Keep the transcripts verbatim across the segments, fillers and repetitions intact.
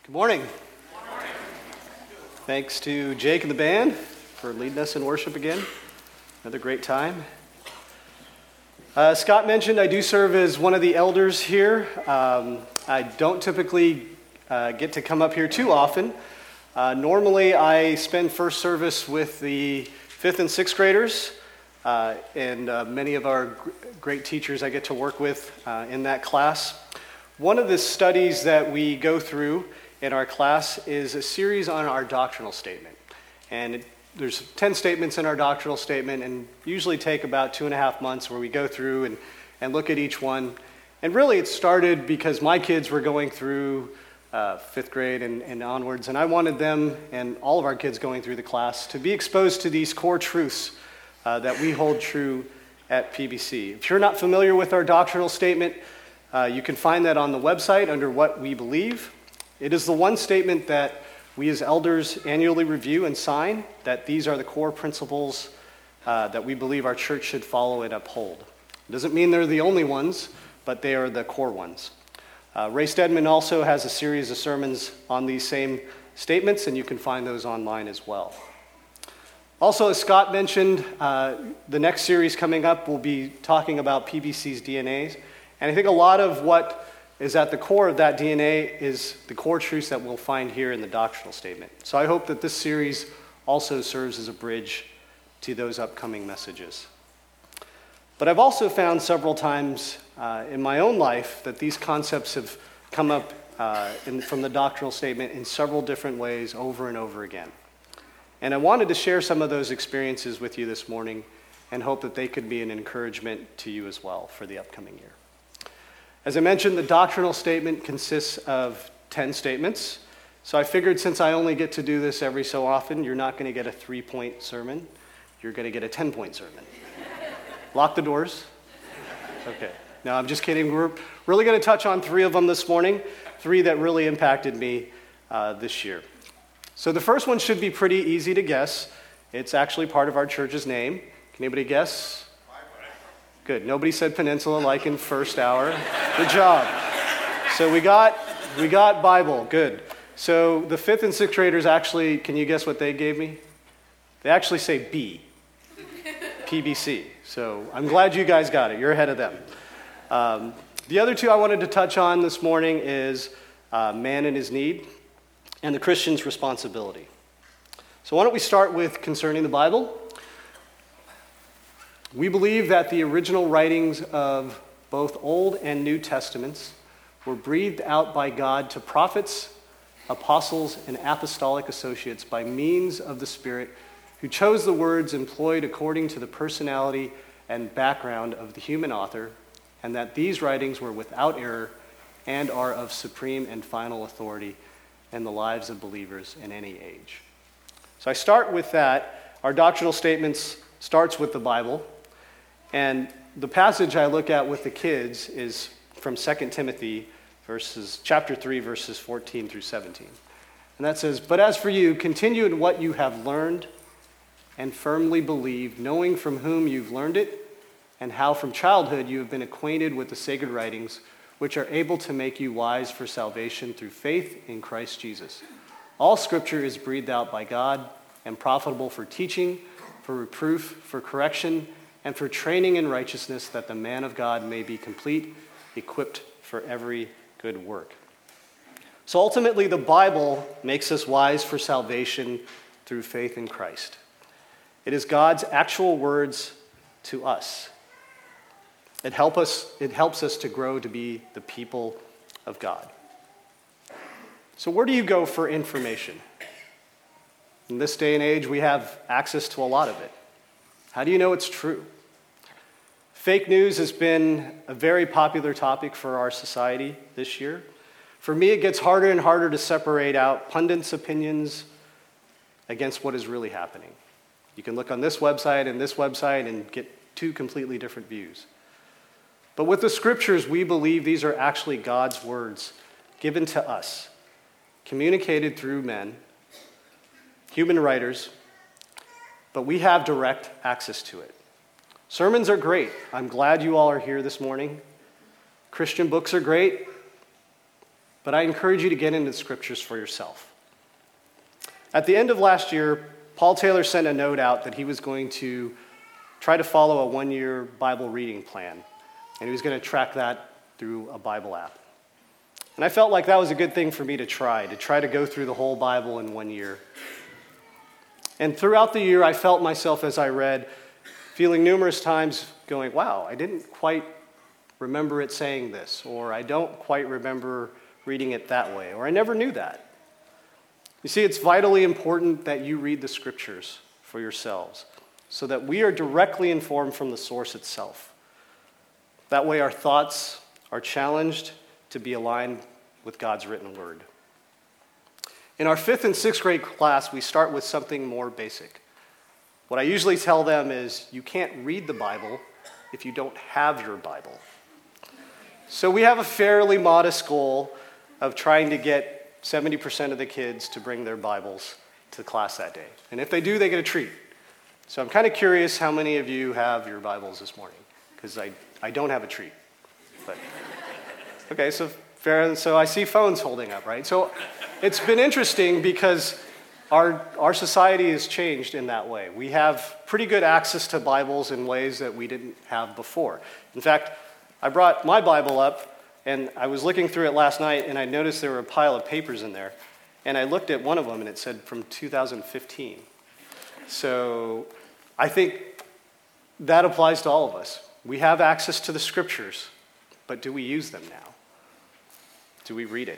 Good morning. Good morning. Thanks to Jake and the band for leading us in worship again. Another great time. Uh, Scott mentioned I do serve as one of the elders here. Um, I don't typically uh, get to come up here too often. Uh, normally I spend first service with the fifth and sixth graders, uh, and uh, many of our gr- great teachers I get to work with uh, in that class. One of the studies that we go through in our class is a series on our doctrinal statement. And it, there's ten statements in our doctrinal statement, and usually take about two and a half months where we go through and, and look at each one. And really it started because my kids were going through uh, fifth grade and, and onwards, and I wanted them and all of our kids going through the class to be exposed to these core truths uh, that we hold true at P B C. If you're not familiar with our doctrinal statement, uh, you can find that on the website under What We Believe. It is the one statement that we as elders annually review and sign, that these are the core principles uh, that we believe our church should follow and uphold. It doesn't mean they're the only ones, but they are the core ones. Uh, Ray Stedman also has a series of sermons on these same statements, and you can find those online as well. Also, as Scott mentioned, uh, the next series coming up will be talking about P B C's D N As, and I think a lot of what is at the core of that D N A is the core truths that we'll find here in the doctrinal statement. So I hope that this series also serves as a bridge to those upcoming messages. But I've also found several times uh, in my own life that these concepts have come up uh, in, from the doctrinal statement in several different ways over and over again. And I wanted to share some of those experiences with you this morning and hope that they could be an encouragement to you as well for the upcoming year. As I mentioned, the doctrinal statement consists of ten statements. So I figured since I only get to do this every so often, you're not going to get a three-point sermon. You're going to get a ten-point sermon. Lock the doors. Okay. No, I'm just kidding. We're really going to touch on three of them this morning, three that really impacted me uh, this year. So the first one should be pretty easy to guess. It's actually part of our church's name. Can anybody guess? Good. Nobody said Peninsula like in first hour. Good job. So we got we got Bible. Good. So the fifth and sixth graders actually, can you guess what they gave me? They actually say B. P B C. So I'm glad you guys got it. You're ahead of them. Um, the other two I wanted to touch on this morning is uh, man in his need and the Christian's responsibility. So why don't we start with concerning the Bible? We believe that the original writings of both Old and New Testaments were breathed out by God to prophets, apostles, and apostolic associates by means of the Spirit, who chose the words employed according to the personality and background of the human author, and that these writings were without error and are of supreme and final authority in the lives of believers in any age. So I start with that. Our doctrinal statements starts with the Bible. And the passage I look at with the kids is from Second Timothy, verses chapter three, verses fourteen through seventeen. And that says, "But as for you, continue in what you have learned and firmly believed, knowing from whom you've learned it, and how from childhood you have been acquainted with the sacred writings, which are able to make you wise for salvation through faith in Christ Jesus. All Scripture is breathed out by God and profitable for teaching, for reproof, for correction, and for training in righteousness, that the man of God may be complete, equipped for every good work." So ultimately, the Bible makes us wise for salvation through faith in Christ. It is God's actual words to us. It help us, it helps us to grow to be the people of God. So where do you go for information? In this day and age, we have access to a lot of it. How do you know it's true? Fake news has been a very popular topic for our society this year. For me, it gets harder and harder to separate out pundits' opinions against what is really happening. You can look on this website and this website and get two completely different views. But with the Scriptures, we believe these are actually God's words given to us, communicated through men, human writers, but we have direct access to it. Sermons are great. I'm glad you all are here this morning. Christian books are great. but I encourage you to get into the scriptures for yourself. At the end of last year, Paul Taylor sent a note out that he was going to try to follow a one-year Bible reading plan, and he was going to track that through a Bible app. And I felt like that was a good thing for me to try, to try to go through the whole Bible in one year. And throughout the year, I felt myself as I read, feeling numerous times going, wow, I didn't quite remember it saying this, or I don't quite remember reading it that way, or I never knew that. You see, it's vitally important that you read the scriptures for yourselves so that we are directly informed from the source itself. That way our thoughts are challenged to be aligned with God's written word. In our fifth and sixth grade class, we start with something more basic. What I usually tell them is you can't read the Bible if you don't have your Bible. So we have a fairly modest goal of trying to get seventy percent of the kids to bring their Bibles to class that day. And if they do, they get a treat. So I'm kind of curious how many of you have your Bibles this morning, because I, I don't have a treat. But okay, so fair. And so I see phones holding up, right? So it's been interesting because our our society has changed in that way. We have pretty good access to Bibles in ways that we didn't have before. In fact, I brought my Bible up, and I was looking through it last night, and I noticed there were a pile of papers in there. And I looked at one of them, and it said from two thousand fifteen. So I think that applies to all of us. We have access to the scriptures, but do we use them now? Do we read it?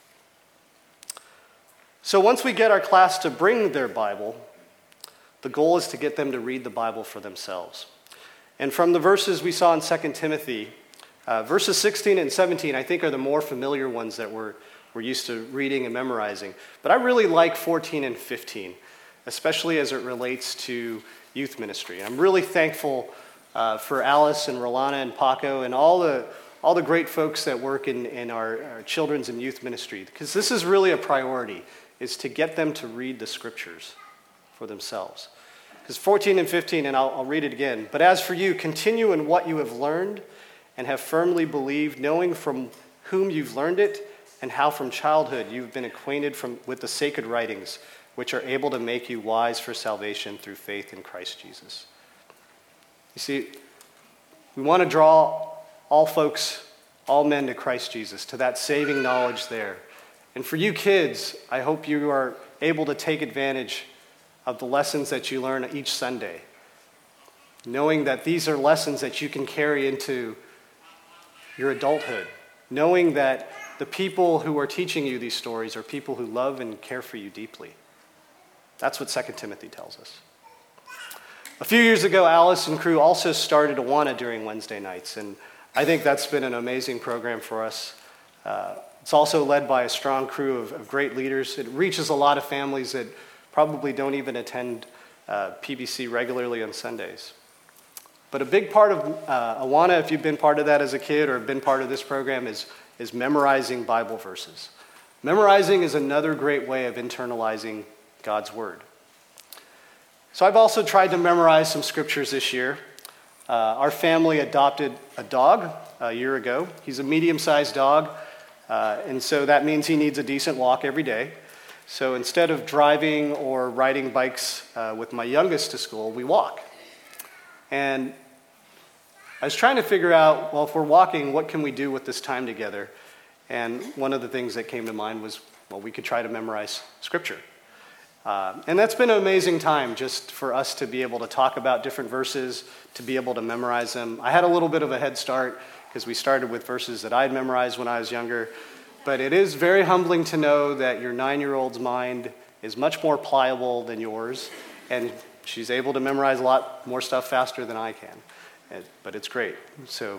So once we get our class to bring their Bible, the goal is to get them to read the Bible for themselves. And from the verses we saw in Second Timothy, uh, verses sixteen and seventeen, I think are the more familiar ones that we're, we're used to reading and memorizing. But I really like fourteen and fifteen, especially as it relates to youth ministry. I'm really thankful uh, for Alice and Rolana and Paco and all the all the great folks that work in, in our, our children's and youth ministry, because this is really a priority, is to get them to read the scriptures for themselves. Because fourteen and fifteen, and I'll, I'll read it again, but as for you, continue in what you have learned and have firmly believed, knowing from whom you've learned it and how from childhood you've been acquainted from, with the sacred writings, which are able to make you wise for salvation through faith in Christ Jesus. You see, we want to draw all folks, all men to Christ Jesus, to that saving knowledge there. And for you kids, I hope you are able to take advantage of the lessons that you learn each Sunday, knowing that these are lessons that you can carry into your adulthood, knowing that the people who are teaching you these stories are people who love and care for you deeply. That's what Second Timothy tells us. A few years ago, Alice and crew also started Awana during Wednesday nights, and I think that's been an amazing program for us. Uh, it's also led by a strong crew of, of great leaders. It reaches a lot of families that probably don't even attend uh, P B C regularly on Sundays. But a big part of uh, Awana, if you've been part of that as a kid or been part of this program, is, is memorizing Bible verses. Memorizing is another great way of internalizing God's word. So I've also tried to memorize some scriptures this year. Uh, our family adopted a dog a year ago. He's a medium-sized dog, uh, and so that means he needs a decent walk every day. So instead of driving or riding bikes uh, with my youngest to school, we walk. And I was trying to figure out, well, if we're walking, what can we do with this time together? And one of the things that came to mind was, well, we could try to memorize scripture. Uh, and that's been an amazing time just for us to be able to talk about different verses, to be able to memorize them. I had a little bit of a head start because we started with verses that I had memorized when I was younger. But it is very humbling to know that your nine-year-old's mind is much more pliable than yours, and she's able to memorize a lot more stuff faster than I can. It, but it's great. So,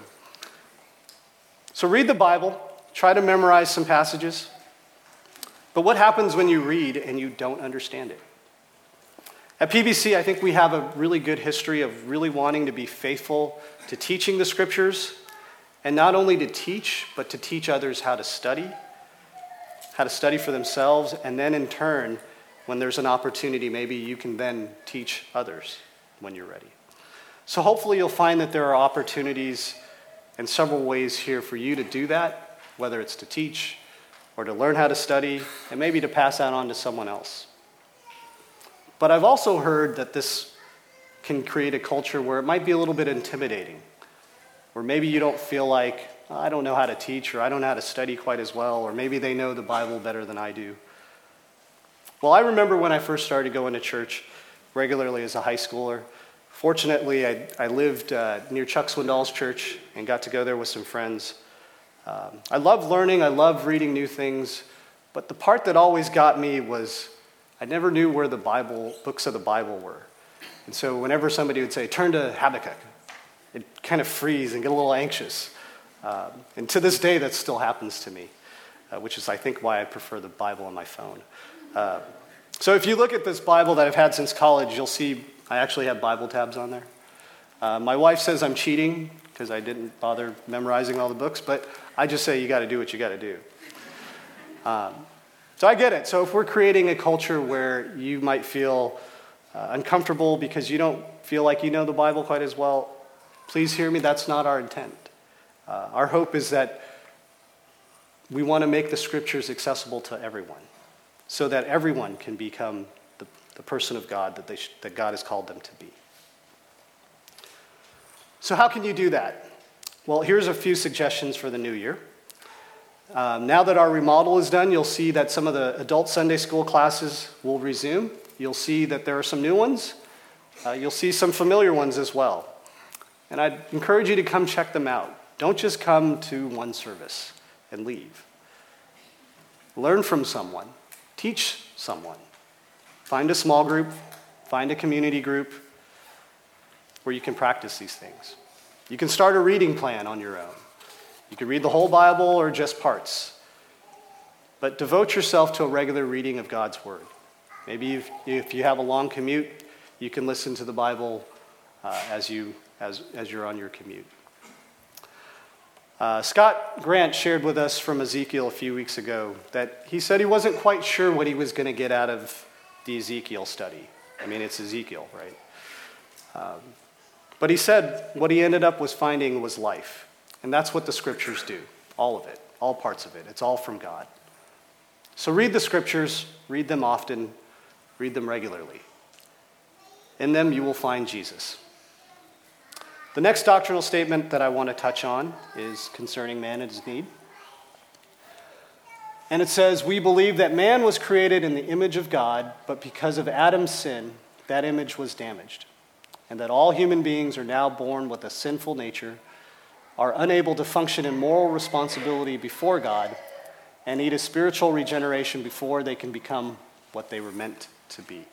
so read the Bible. Try to memorize some passages. But what happens when you read and you don't understand it? At P B C, I think we have a really good history of really wanting to be faithful to teaching the scriptures, and not only to teach, but to teach others how to study, how to study for themselves, and then in turn, when there's an opportunity, maybe you can then teach others when you're ready. So hopefully you'll find that there are opportunities in several ways here for you to do that, whether it's to teach, or to learn how to study, and maybe to pass that on to someone else. But I've also heard that this can create a culture where it might be a little bit intimidating, where maybe you don't feel like, I don't know how to teach, or I don't know how to study quite as well, or maybe they know the Bible better than I do. Well, I remember when I first started going to church regularly as a high schooler. Fortunately, I, I lived uh, near Chuck Swindoll's church and got to go there with some friends. Um, I loved learning, I loved reading new things, but the part that always got me was I never knew where the Bible, books of the Bible were. And so whenever somebody would say, turn to Habakkuk, I'd kind of freeze and get a little anxious. Um, and to this day, that still happens to me, uh, which is, I think, why I prefer the Bible on my phone. Uh, so if you look at this Bible that I've had since college, you'll see I actually have Bible tabs on there. Uh, my wife says I'm cheating because I didn't bother memorizing all the books, but I just say you got to do what you got to do. Um, so I get it. So if we're creating a culture where you might feel uh, uncomfortable because you don't feel like you know the Bible quite as well, please hear me, that's not our intent. Uh, our hope is that we want to make the scriptures accessible to everyone so that everyone can become the, the person of God that, they sh- that God has called them to be. So how can you do that? Well, here's a few suggestions for the new year. Um, now that our remodel is done, you'll see that some of the adult Sunday school classes will resume. You'll see that there are some new ones. Uh, you'll see some familiar ones as well. And I'd encourage you to come check them out. Don't just come to one service and leave. Learn from someone. Teach someone. Find a small group. Find a community group where you can practice these things. You can start a reading plan on your own. You can read the whole Bible or just parts. But devote yourself to a regular reading of God's Word. Maybe if, if you have a long commute, you can listen to the Bible uh, as, you, as, as you're on your commute. Uh, Scott Grant shared with us from Ezekiel a few weeks ago that he said he wasn't quite sure what he was going to get out of the Ezekiel study. I mean, it's Ezekiel, right? Um, but he said what he ended up was finding was life. And that's what the scriptures do, all of it, all parts of it. It's all from God. So read the scriptures, read them often, read them regularly. In them you will find Jesus. The next doctrinal statement that I want to touch on is concerning man and his need. And it says, we believe that man was created in the image of God, but because of Adam's sin, that image was damaged, and that all human beings are now born with a sinful nature, are unable to function in moral responsibility before God, and need a spiritual regeneration before they can become what they were meant to be.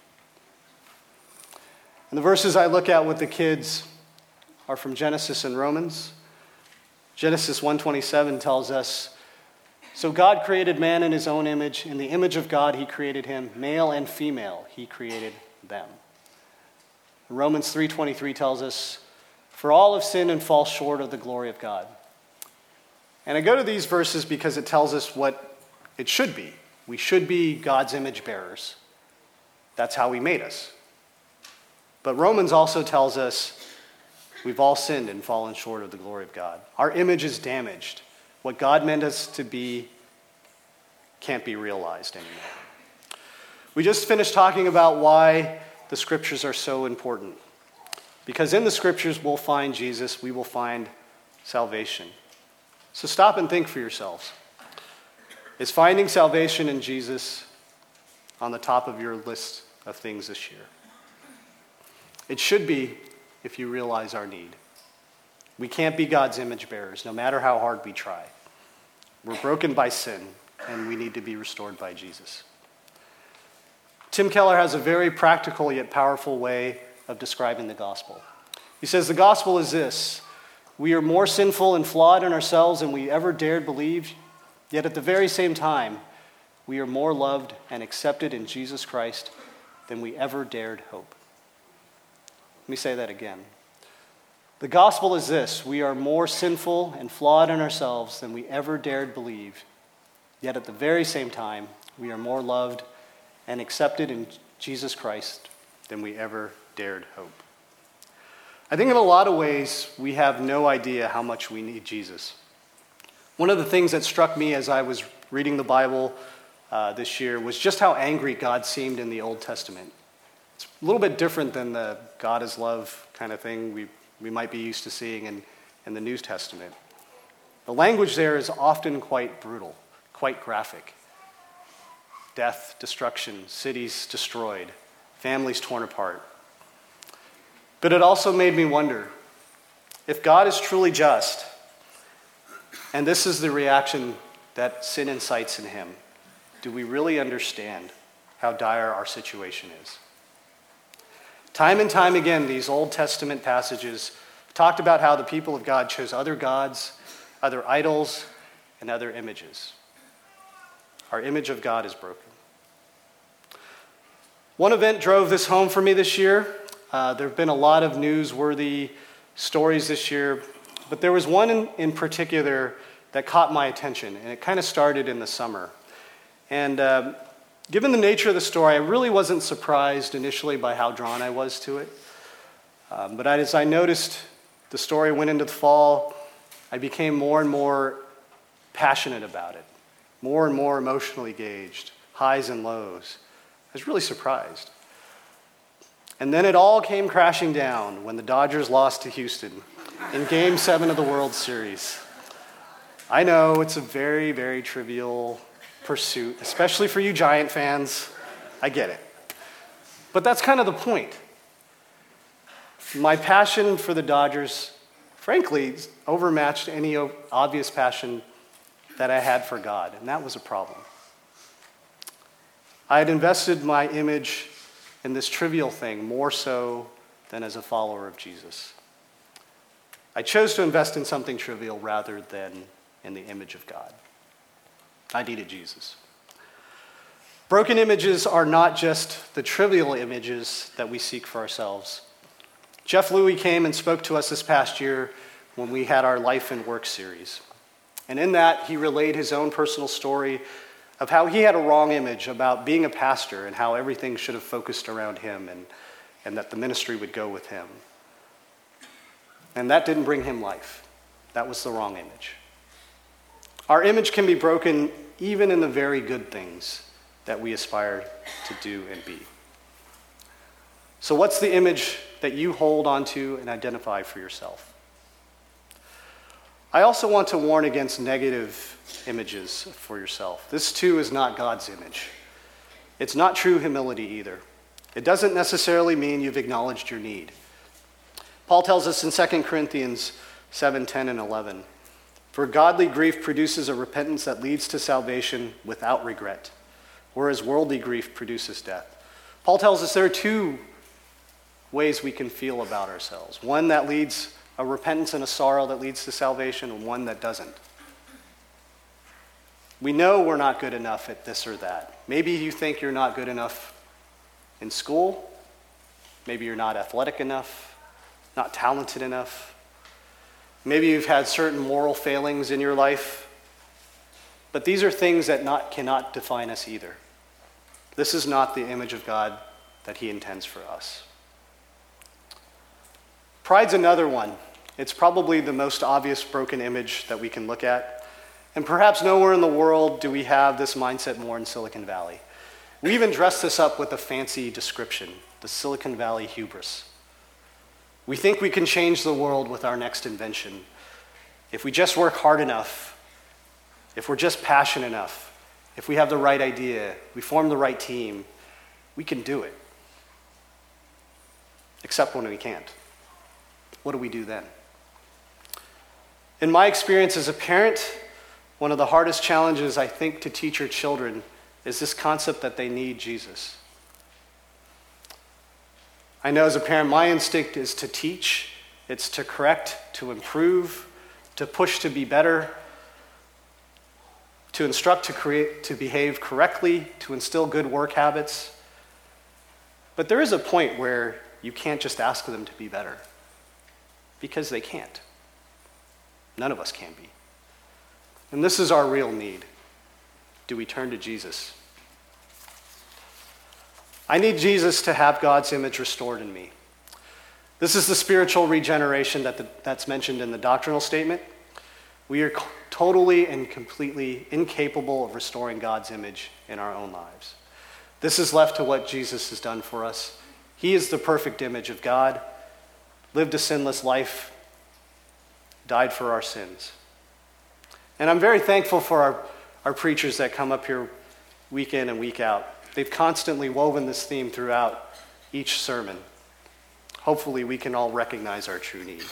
And the verses I look at with the kids are from Genesis and Romans. Genesis one twenty-seven tells us, so God created man in his own image. In the image of God he created him. Male and female he created them. Romans three twenty-three tells us, for all have sinned and fall short of the glory of God. And I go to these verses because it tells us what it should be. We should be God's image bearers. That's how he made us. But Romans also tells us we've all sinned and fallen short of the glory of God. Our image is damaged. What God meant us to be can't be realized anymore. We just finished talking about why the scriptures are so important. Because in the scriptures we'll find Jesus, we will find salvation. So stop and think for yourselves. Is finding salvation in Jesus on the top of your list of things this year? It should be if you realize our need. We can't be God's image bearers, no matter how hard we try. We're broken by sin, and we need to be restored by Jesus. Tim Keller has a very practical yet powerful way of describing the gospel. He says, the gospel is this: we are more sinful and flawed in ourselves than we ever dared believe, yet at the very same time, we are more loved and accepted in Jesus Christ than we ever dared hope. Let me say that again. The gospel is this: we are more sinful and flawed in ourselves than we ever dared believe, yet at the very same time, we are more loved and accepted in Jesus Christ than we ever dared hope. I think in a lot of ways, we have no idea how much we need Jesus. One of the things that struck me as I was reading the Bible uh, this year was just how angry God seemed in the Old Testament. It's a little bit different than the God is love kind of thing we, we might be used to seeing in, in the New Testament. The language there is often quite brutal, quite graphic. Death, destruction, cities destroyed, families torn apart. But it also made me wonder, if God is truly just, and this is the reaction that sin incites in him, do we really understand how dire our situation is? Time and time again, these Old Testament passages talked about how the people of God chose other gods, other idols, and other images. Our image of God is broken. One event drove this home for me this year. Uh, there have been a lot of newsworthy stories this year, but there was one in, in particular that caught my attention, and it kind of started in the summer. And uh, given the nature of the story, I really wasn't surprised initially by how drawn I was to it. Um, but as I noticed the story went into the fall, I became more and more passionate about it, more and more emotionally engaged, highs and lows. I was really surprised. And then it all came crashing down when the Dodgers lost to Houston in Game seven of the World Series. I know it's a very, very trivial pursuit, especially for you Giant fans. I get it. But that's kind of the point. My passion for the Dodgers, frankly, overmatched any obvious passion that I had for God, and that was a problem. I had invested my image in this trivial thing more so than as a follower of Jesus. I chose to invest in something trivial rather than in the image of God. I needed Jesus. Broken images are not just the trivial images that we seek for ourselves. Jeff Louie came and spoke to us this past year when we had our Life and Work series. And in that, he relayed his own personal story of how he had a wrong image about being a pastor and how everything should have focused around him and, and that the ministry would go with him. And that didn't bring him life. That was the wrong image. Our image can be broken even in the very good things that we aspire to do and be. So what's the image that you hold onto and identify for yourself? I also want to warn against negative images for yourself. This too is not God's image. It's not true humility either. It doesn't necessarily mean you've acknowledged your need. Paul tells us in Second Corinthians seven, ten, and eleven, "For godly grief produces a repentance that leads to salvation without regret, whereas worldly grief produces death." Paul tells us there are two ways we can feel about ourselves. One that leads a repentance and a sorrow that leads to salvation, and one that doesn't. We know we're not good enough at this or that. Maybe you think you're not good enough in school. Maybe you're not athletic enough, not talented enough. Maybe you've had certain moral failings in your life. But these are things that not, cannot define us either. This is not the image of God that he intends for us. Pride's another one. It's probably the most obvious broken image that we can look at. And perhaps nowhere in the world do we have this mindset more in Silicon Valley. We even dress this up with a fancy description, the Silicon Valley hubris. We think we can change the world with our next invention. If we just work hard enough, if we're just passionate enough, if we have the right idea, we form the right team, we can do it. Except when we can't. What do we do then? In my experience as a parent, one of the hardest challenges I think to teach your children is this concept that they need Jesus. I know as a parent, my instinct is to teach, it's to correct, to improve, to push to be better, to instruct to create, to behave correctly, to instill good work habits. But there is a point where you can't just ask them to be better, because they can't. None of us can be. And this is our real need. Do we turn to Jesus? I need Jesus to have God's image restored in me. This is the spiritual regeneration that the, that's mentioned in the doctrinal statement. we are totally and completely incapable of restoring God's image in our own lives. This is left to what Jesus has done for us. He is the perfect image of God, lived a sinless life, died for our sins. And I'm very thankful for our, our preachers that come up here week in and week out. They've constantly woven this theme throughout each sermon. Hopefully we can all recognize our true need.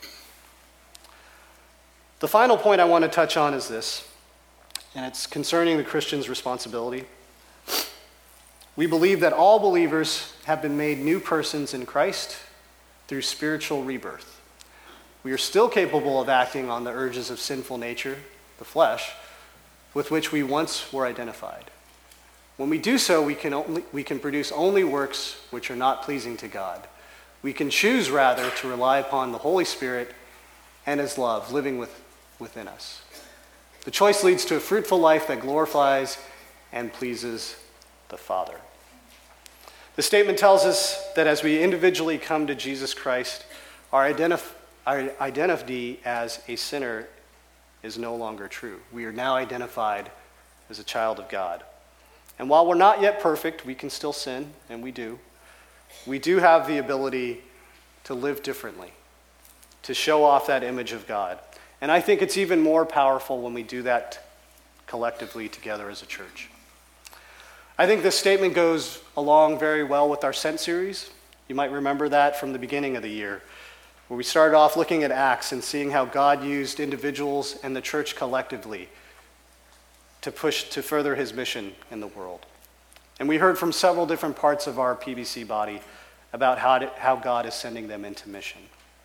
The final point I want to touch on is this, and it's concerning the Christian's responsibility. We believe that all believers have been made new persons in Christ through spiritual rebirth. We are still capable of acting on the urges of sinful nature, the flesh, with which we once were identified. When we do so, we can only, we can produce only works which are not pleasing to God. We can choose, rather, to rely upon the Holy Spirit and His love living with, within us. The choice leads to a fruitful life that glorifies and pleases the Father. The statement tells us that as we individually come to Jesus Christ, our, identif- our identity as a sinner is no longer true. We are now identified as a child of God. And while we're not yet perfect, we can still sin, and we do. We do have the ability to live differently, to show off that image of God. And I think it's even more powerful when we do that collectively together as a church. I think this statement goes along very well with our Sent series. You might remember that from the beginning of the year, where we started off looking at Acts and seeing how God used individuals and the church collectively to push to further His mission in the world. And we heard from several different parts of our P B C body about how, to, how God is sending them into mission.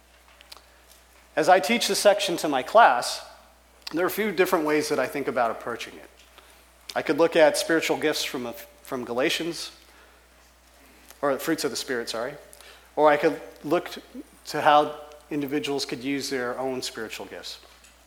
As I teach this section to my class, there are a few different ways that I think about approaching it. I could look at spiritual gifts from, a, from Galatians, or the fruits of the Spirit, sorry. Or I could look to how individuals could use their own spiritual gifts.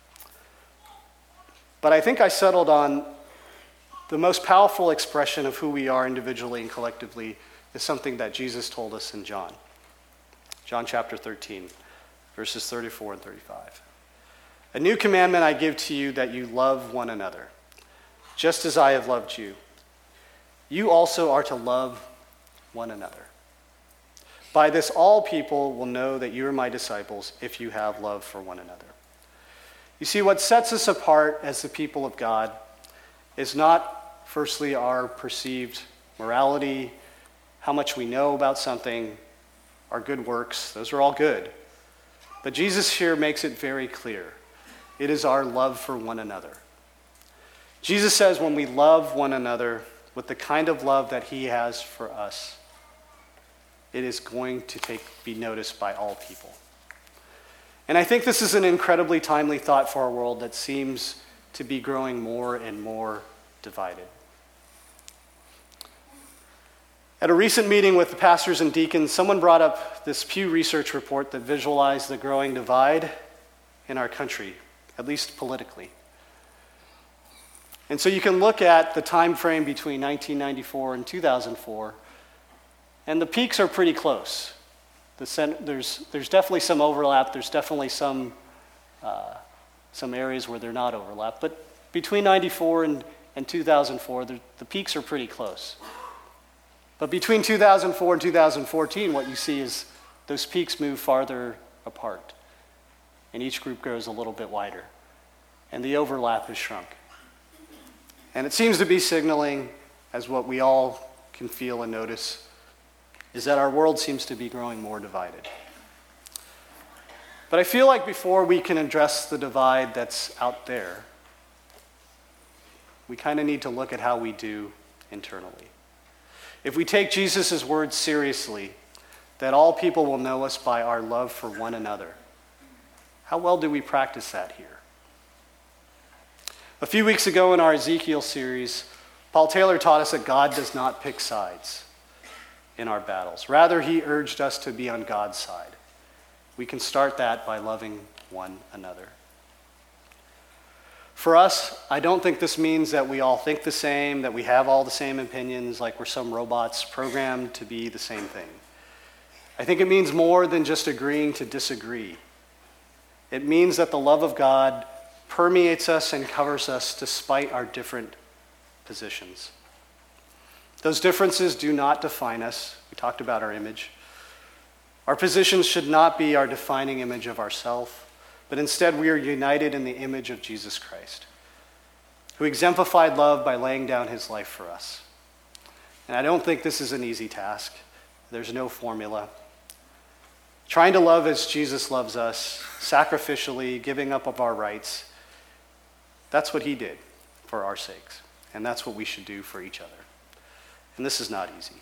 But I think I settled on the most powerful expression of who we are individually and collectively is something that Jesus told us in John. John chapter thirteen, verses thirty-four and thirty-five. A new commandment I give to you, that you love one another, just as I have loved you. You also are to love one another. By this all people will know that you are my disciples, if you have love for one another. You see, what sets us apart as the people of God is not, firstly, our perceived morality, how much we know about something, our good works. Those are all good. But Jesus here makes it very clear. It is our love for one another. Jesus says when we love one another with the kind of love that He has for us, it is going to take, be noticed by all people. And I think this is an incredibly timely thought for a world that seems to be growing more and more divided. At a recent meeting with the pastors and deacons, someone brought up this Pew Research report that visualized the growing divide in our country, at least politically. And so you can look at the time frame between nineteen ninety-four and two thousand four, and the peaks are pretty close. The cent- there's, there's definitely some overlap. There's definitely some, uh, some areas where they're not overlap. But between ninety-four and, and two thousand four, the, the peaks are pretty close. But between two thousand four and two thousand fourteen, what you see is those peaks move farther apart. And each group grows a little bit wider. And the overlap has shrunk. And it seems to be signaling, as what we all can feel and notice, is that our world seems to be growing more divided. But I feel like before we can address the divide that's out there, we kind of need to look at how we do internally. If we take Jesus' words seriously, that all people will know us by our love for one another, how well do we practice that here? A few weeks ago in our Ezekiel series, Paul Taylor taught us that God does not pick sides in our battles. Rather, he urged us to be on God's side. We can start that by loving one another. For us, I don't think this means that we all think the same, that we have all the same opinions, like we're some robots programmed to be the same thing. I think it means more than just agreeing to disagree. It means that the love of God permeates us and covers us despite our different positions. Those differences do not define us. We talked about our image. Our positions should not be our defining image of ourselves, but instead we are united in the image of Jesus Christ, who exemplified love by laying down his life for us. And I don't think this is an easy task. There's no formula. Trying to love as Jesus loves us, sacrificially, giving up of our rights, that's what he did for our sakes. And that's what we should do for each other. And this is not easy.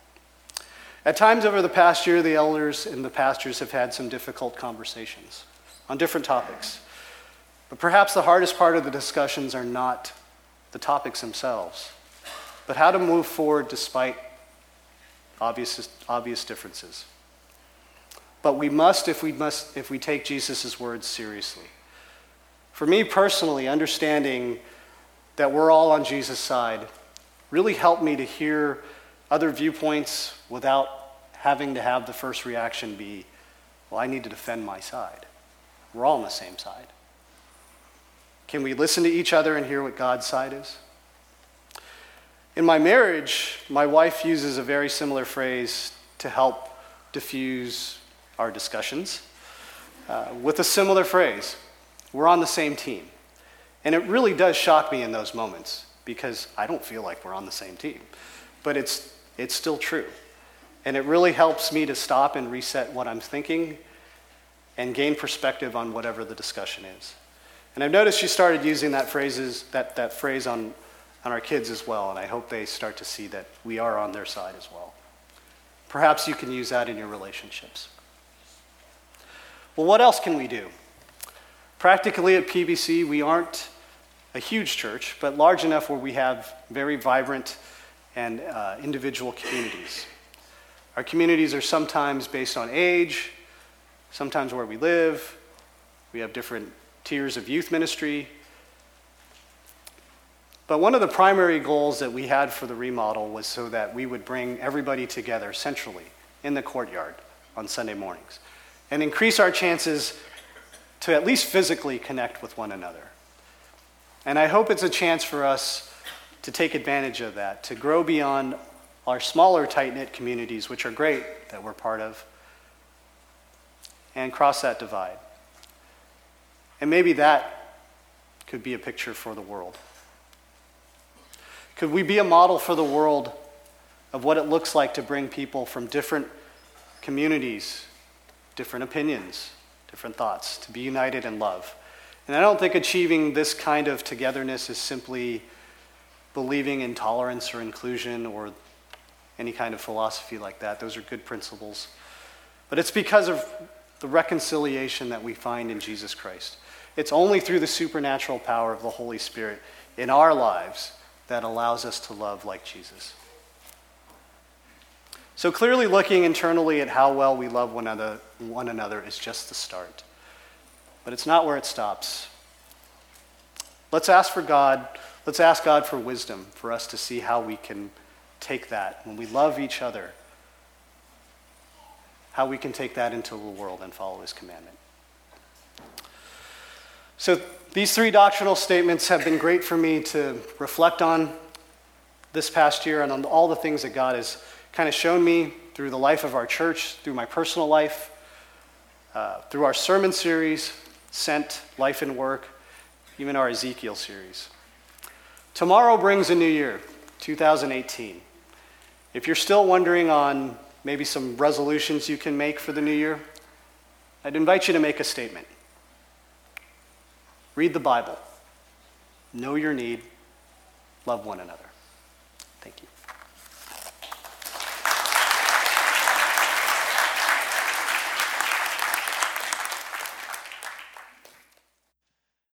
At times over the past year, the elders and the pastors have had some difficult conversations on different topics. But perhaps the hardest part of the discussions are not the topics themselves, but how to move forward despite obvious, obvious differences. But we must if we must if we take Jesus' words seriously. For me personally, understanding that we're all on Jesus' side really helped me to hear other viewpoints without having to have the first reaction be, well, I need to defend my side. We're all on the same side. Can we listen to each other and hear what God's side is? In my marriage, my wife uses a very similar phrase to help diffuse our discussions uh, with a similar phrase. We're on the same team. And it really does shock me in those moments because I don't feel like we're on the same team. But it's it's still true. And it really helps me to stop and reset what I'm thinking and gain perspective on whatever the discussion is. And I've noticed she started using that phrases that, that phrase on, on our kids as well, and I hope they start to see that we are on their side as well. Perhaps you can use that in your relationships. Well, what else can we do? Practically at P B C, we aren't a huge church, but large enough where we have very vibrant and uh, individual communities. Our communities are sometimes based on age, sometimes where we live. We have different tiers of youth ministry. But one of the primary goals that we had for the remodel was so that we would bring everybody together centrally in the courtyard on Sunday mornings and increase our chances to at least physically connect with one another. And I hope it's a chance for us to take advantage of that, to grow beyond our smaller, tight-knit communities, which are great that we're part of, and cross that divide. And maybe that could be a picture for the world. Could we be a model for the world of what it looks like to bring people from different communities, different opinions, different thoughts, to be united in love? And I don't think achieving this kind of togetherness is simply believing in tolerance or inclusion or any kind of philosophy like that. Those are good principles. But it's because of the reconciliation that we find in Jesus Christ. It's only through the supernatural power of the Holy Spirit in our lives that allows us to love like Jesus. So clearly looking internally at how well we love one another, one another is just the start. But it's not where it stops. Let's ask for God, let's ask God for wisdom for us to see how we can take that, when we love each other, how we can take that into the world and follow his commandment. So these three doctrinal statements have been great for me to reflect on this past year and on all the things that God has kind of shown me through the life of our church, through my personal life, uh, through our sermon series, Sent, Life and Work, even our Ezekiel series. Tomorrow brings a new year, two thousand eighteen. If you're still wondering on maybe some resolutions you can make for the new year, I'd invite you to make a statement. Read the Bible. Know your need. Love one another. Thank you.